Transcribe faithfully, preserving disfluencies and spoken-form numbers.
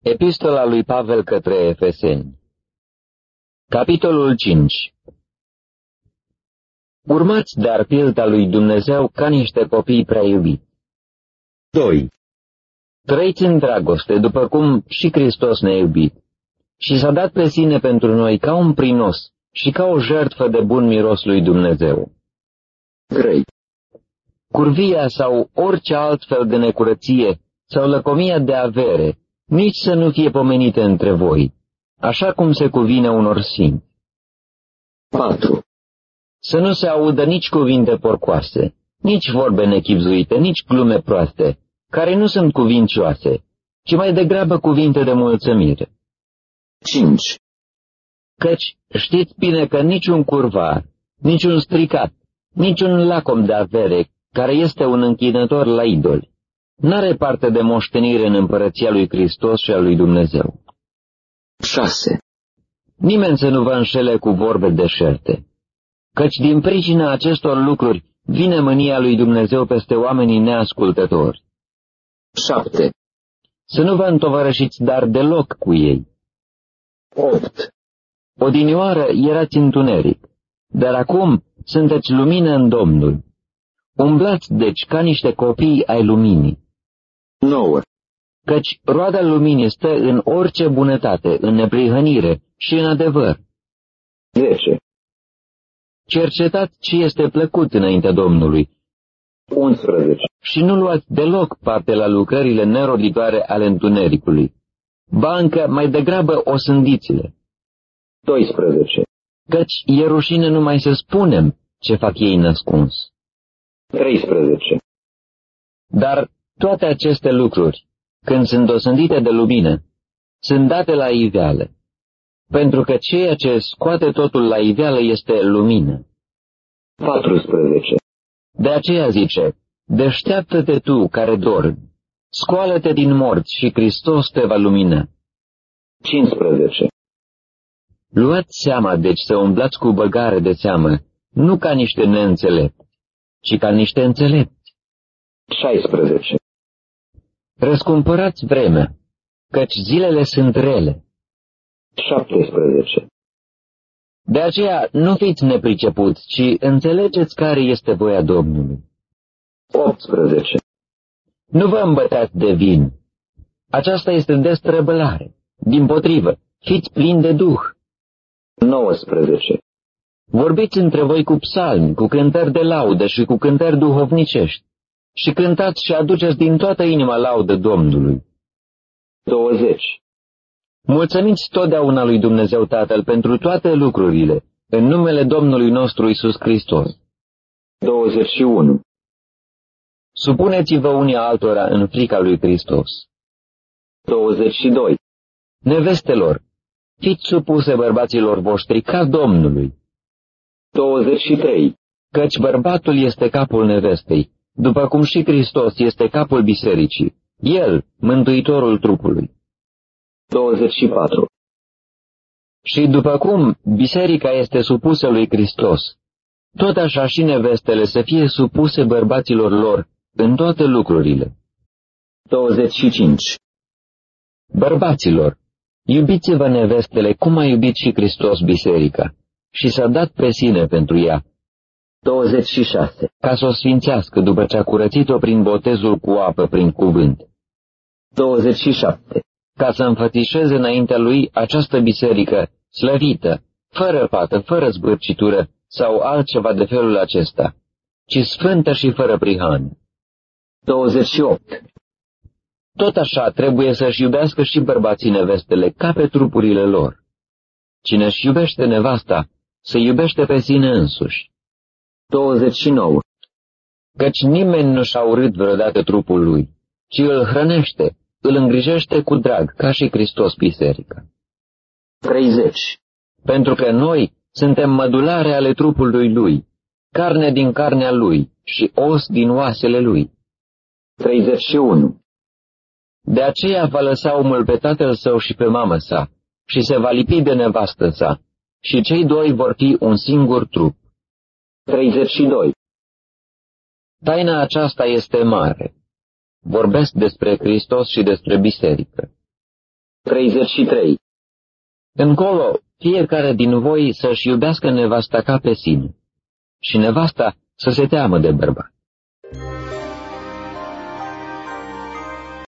Epistola lui Pavel către Efeseni. Capitolul cinci. Urmați dar pilda lui Dumnezeu ca niște copii prea iubiți. doi. Trăiți în dragoste, după cum și Hristos ne-a iubit, și s-a dat pe sine pentru noi ca un prinos și ca o jertfă de bun miros lui Dumnezeu. trei. Curvia sau orice alt fel de necurăție sau lăcomia de avere nici să nu fie pomenite între voi, așa cum se cuvine unor sfinți. patru. Să nu se audă nici cuvinte porcoase, nici vorbe nechibzuite, nici glume proaste, care nu sunt cuvincioase, ci mai degrabă cuvinte de mulțumire. cinci. Căci știți bine că niciun curvar, niciun stricat, niciun lacom de avere, care este un închinător la idoli, n-are parte de moștenire în împărăția lui Hristos și a lui Dumnezeu. șase. Nimeni să nu vă înșele cu vorbe deșerte, căci din pricina acestor lucruri vine mânia lui Dumnezeu peste oamenii neascultători. șapte. Să nu vă întovărășiți dar deloc cu ei. opt. Odinioară erați întuneric, dar acum sunteți lumină în Domnul. Umblați deci ca niște copii ai luminii. nouă. Căci roada luminii stă în orice bunătate, în neprihănire și în adevăr. zece. Cercetați ce este plăcut înaintea Domnului. unsprezece. Și nu luați deloc parte la lucrările neroditoare ale întunericului, ba încă mai degrabă osândiți-le. doisprezece. Căci e rușine numai să spunem ce fac ei născuns. treisprezece. Dar toate aceste lucruri, când sunt osândite de lumină, sunt date la iveală, pentru că ceea ce scoate totul la iveală este lumină. paisprezece. De aceea zice, deșteaptă-te tu care dormi, scoală-te din morți și Hristos te va lumina. cincisprezece. Luați seama deci să umblați cu băgare de seamă, nu ca niște neînțelepți, ci ca niște înțelepți. șaisprezece. Răscumpărați vremea, căci zilele sunt rele. șaptesprezece. De aceea nu fiți nepricepuți, ci înțelegeți care este voia Domnului. optsprezece. Nu vă îmbătați de vin. Aceasta este destrăbălare. Dimpotrivă, fiți plini de Duh. nouăsprezece. Vorbiți între voi cu psalmi, cu cântări de laudă și cu cântări duhovnicești, și cântați și aduceți din toată inima laudă Domnului. douăzeci. Mulțumiți totdeauna lui Dumnezeu Tatăl pentru toate lucrurile, în numele Domnului nostru Iisus Hristos. douăzeci și unu. Supuneți-vă unii altora în frica lui Hristos. douăzeci și doi. Nevestelor, fiți supuse bărbaților voștri ca Domnului. douăzeci și trei. Căci bărbatul este capul nevestei, după cum și Hristos este capul bisericii, El, mântuitorul trupului. douăzeci și patru. Și după cum biserica este supusă lui Hristos, tot așa și nevestele să fie supuse bărbaților lor în toate lucrurile. douăzeci și cinci. Bărbaților, iubiți-vă nevestele cum a iubit și Hristos biserica și s-a dat pe sine pentru ea. douăzeci și șase. Ca să o sfințească după ce a curățit-o prin botezul cu apă prin cuvânt. douăzeci și șapte. Ca să înfățișeze înaintea lui această biserică slăvită, fără pată, fără zbârcitură sau altceva de felul acesta, ci sfântă și fără prihană. douăzeci și opt. Tot așa trebuie să-și iubească și bărbații nevestele ca pe trupurile lor. Cine își iubește nevasta, se iubește pe sine însuși. douăzeci și nouă. Căci nimeni nu-și a urât vreodată trupul lui, ci îl hrănește, îl îngrijește cu drag, ca și Hristos biserica. treizeci. Pentru că noi suntem mădulare ale trupului lui, carne din carnea lui și os din oasele lui. treizeci și unu. De aceea va lăsa omul pe tatăl său și pe mamă sa, și se va lipi de nevastă sa, și cei doi vor fi un singur trup. treizeci și doi. Taina aceasta este mare. Vorbesc despre Hristos și despre biserică. treizeci și trei. Încolo, fiecare din voi să-și iubească nevasta ca pe sine și nevasta să se teamă de bărbat.